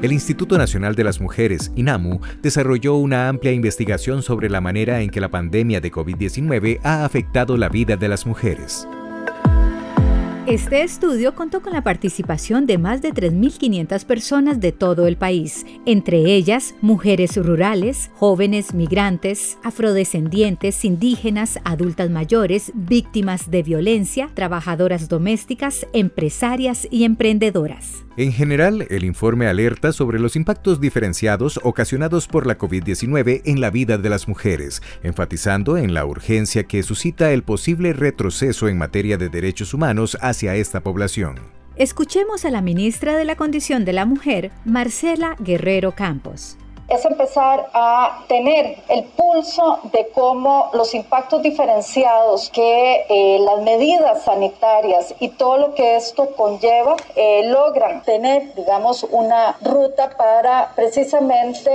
El Instituto Nacional de las Mujeres, INAMU, desarrolló una amplia investigación sobre la manera en que la pandemia de COVID-19 ha afectado la vida de las mujeres. Este estudio contó con la participación de más de 3.500 personas de todo el país, entre ellas mujeres rurales, jóvenes migrantes, afrodescendientes, indígenas, adultas mayores, víctimas de violencia, trabajadoras domésticas, empresarias y emprendedoras. En general, el informe alerta sobre los impactos diferenciados ocasionados por la COVID-19 en la vida de las mujeres, enfatizando en la urgencia que suscita el posible retroceso en materia de derechos humanos hacia esta población. Escuchemos a la ministra de la Condición de la Mujer, Marcela Guerrero Campos. Es empezar a tener el pulso de cómo los impactos diferenciados que las medidas sanitarias y todo lo que esto conlleva logran tener, digamos, una ruta para precisamente,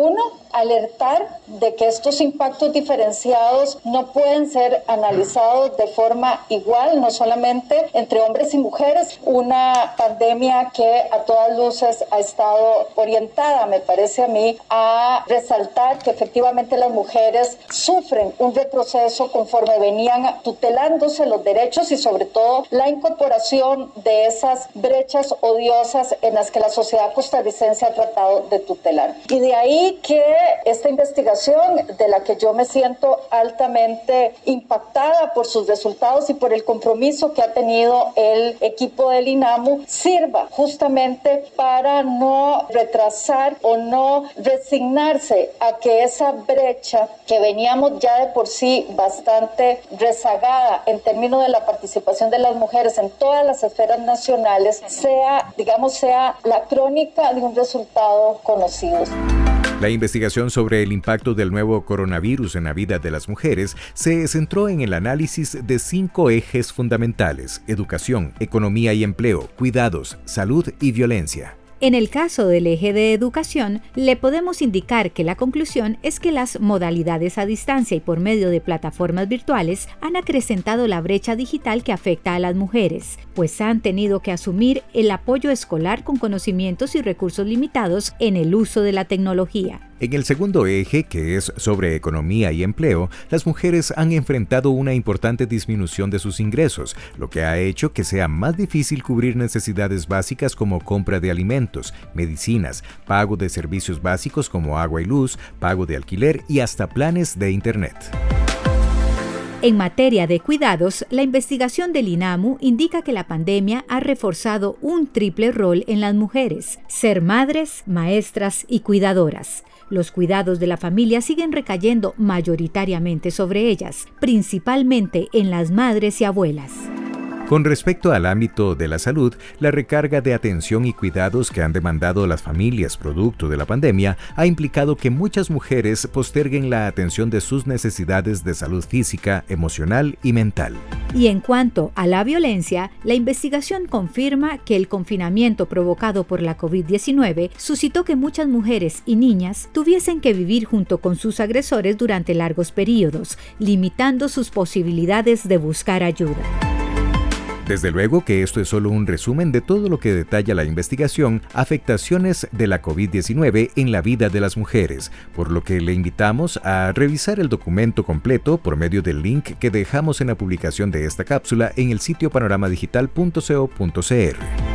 alertar de que estos impactos diferenciados no pueden ser analizados de forma igual, no solamente entre hombres y mujeres. Una pandemia que a todas luces ha estado orientada, me parece a mí, a resaltar que efectivamente las mujeres sufren un retroceso conforme venían tutelándose los derechos y sobre todo la incorporación de esas brechas odiosas en las que la sociedad costarricense ha tratado de tutelar. Y de ahí que esta investigación, de la que yo me siento altamente impactada por sus resultados y por el compromiso que ha tenido el equipo del INAMU, sirva justamente para no retrasar o no resignarse a que esa brecha que veníamos ya de por sí bastante rezagada en términos de la participación de las mujeres en todas las esferas nacionales sea la crónica de un resultado conocido. La investigación sobre el impacto del nuevo coronavirus en la vida de las mujeres se centró en el análisis de 5 ejes fundamentales: educación, economía y empleo, cuidados, salud y violencia. En el caso del eje de educación, le podemos indicar que la conclusión es que las modalidades a distancia y por medio de plataformas virtuales han acrecentado la brecha digital que afecta a las mujeres, pues han tenido que asumir el apoyo escolar con conocimientos y recursos limitados en el uso de la tecnología. En el segundo eje, que es sobre economía y empleo, las mujeres han enfrentado una importante disminución de sus ingresos, lo que ha hecho que sea más difícil cubrir necesidades básicas como compra de alimentos, medicinas, pago de servicios básicos como agua y luz, pago de alquiler y hasta planes de Internet. En materia de cuidados, la investigación del INAMU indica que la pandemia ha reforzado un triple rol en las mujeres: ser madres, maestras y cuidadoras. Los cuidados de la familia siguen recayendo mayoritariamente sobre ellas, principalmente en las madres y abuelas. Con respecto al ámbito de la salud, la recarga de atención y cuidados que han demandado las familias producto de la pandemia ha implicado que muchas mujeres posterguen la atención de sus necesidades de salud física, emocional y mental. Y en cuanto a la violencia, la investigación confirma que el confinamiento provocado por la COVID-19 suscitó que muchas mujeres y niñas tuviesen que vivir junto con sus agresores durante largos periodos, limitando sus posibilidades de buscar ayuda. Desde luego que esto es solo un resumen de todo lo que detalla la investigación: afectaciones de la COVID-19 en la vida de las mujeres, por lo que le invitamos a revisar el documento completo por medio del link que dejamos en la publicación de esta cápsula en el sitio panoramadigital.co.cr.